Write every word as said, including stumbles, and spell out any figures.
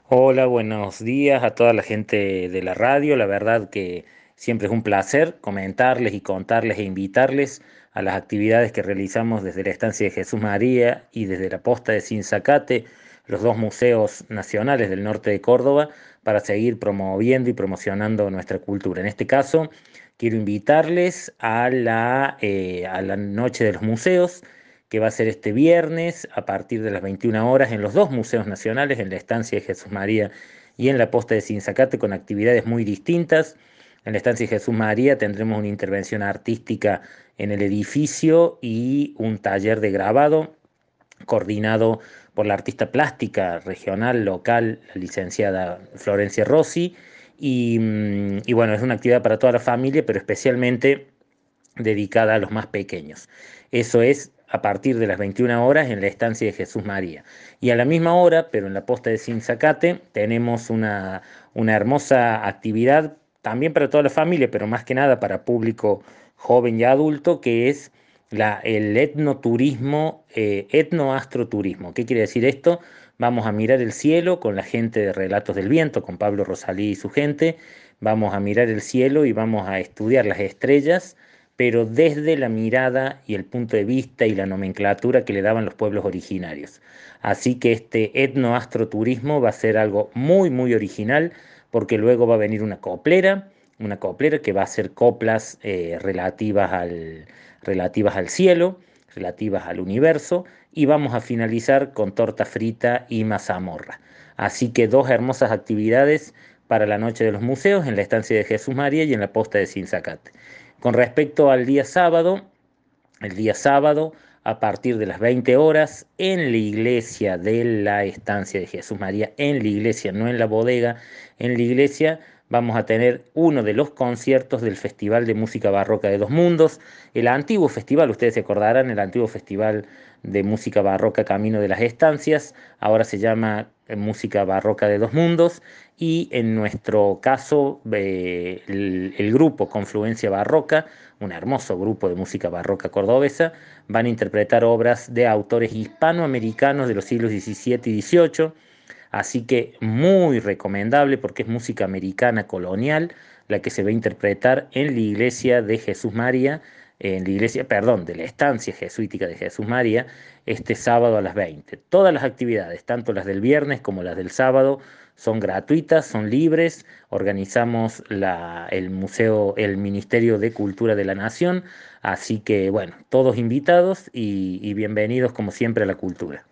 Hola, buenos días a toda la gente de la radio. La verdad que siempre es un placer comentarles y contarles e invitarles a las actividades que realizamos desde la Estancia de Jesús María y desde la Posta de Sinzacate, los dos museos nacionales del norte de Córdoba, para seguir promoviendo y promocionando nuestra cultura. En este caso, quiero invitarles a la, eh, a la Noche de los Museos, que va a ser este viernes a partir de las veintiuna horas en los dos museos nacionales, en la Estancia de Jesús María y en la Posta de Sinzacate, con actividades muy distintas. En la Estancia de Jesús María tendremos una intervención artística en el edificio y un taller de grabado coordinado por la artista plástica regional, local, la licenciada Florencia Rossi. Y, mm, y bueno, es una actividad para toda la familia, pero especialmente dedicada a los más pequeños. Eso es a partir de las veintiuna horas en la estancia de Jesús María. Y a la misma hora, pero en la posta de Sinzacate, tenemos una, una hermosa actividad también para toda la familia, pero más que nada para público joven y adulto, que es la, el etnoturismo, eh, etnoastroturismo. ¿Qué quiere decir esto? Vamos a mirar el cielo con la gente de Relatos del Viento, con Pablo Rosalí y su gente. Vamos a mirar el cielo y vamos a estudiar las estrellas, pero desde la mirada y el punto de vista y la nomenclatura que le daban los pueblos originarios. Así que este etnoastroturismo va a ser algo muy, muy original, porque luego va a venir una coplera, una coplera que va a hacer coplas eh, relativas al, relativas al cielo, relativas al universo, y vamos a finalizar con torta frita y mazamorra. Así que dos hermosas actividades para la noche de los museos en la estancia de Jesús María y en la posta de Sinzacate. Con respecto al día sábado, el día sábado, a partir de las veinte horas, en la iglesia de la estancia de Jesús María, en la iglesia, no en la bodega, en la iglesia, vamos a tener uno de los conciertos del Festival de Música Barroca de Dos Mundos, el antiguo festival, ustedes se acordarán, el antiguo festival de música barroca Camino de las Estancias, ahora se llama eh, Música Barroca de Dos Mundos, y en nuestro caso eh, el, el grupo Confluencia Barroca, un hermoso grupo de música barroca cordobesa, van a interpretar obras de autores hispanoamericanos de los siglos diecisiete y dieciocho, así que muy recomendable porque es música americana colonial la que se va a interpretar en la iglesia de Jesús María, en la iglesia, perdón, de la estancia jesuítica de Jesús María, este sábado a las veinte. Todas las actividades, tanto las del viernes como las del sábado, son gratuitas, son libres. Organizamos la, el museo, el Ministerio de Cultura de la Nación, así que bueno, todos invitados y, y bienvenidos como siempre a la cultura.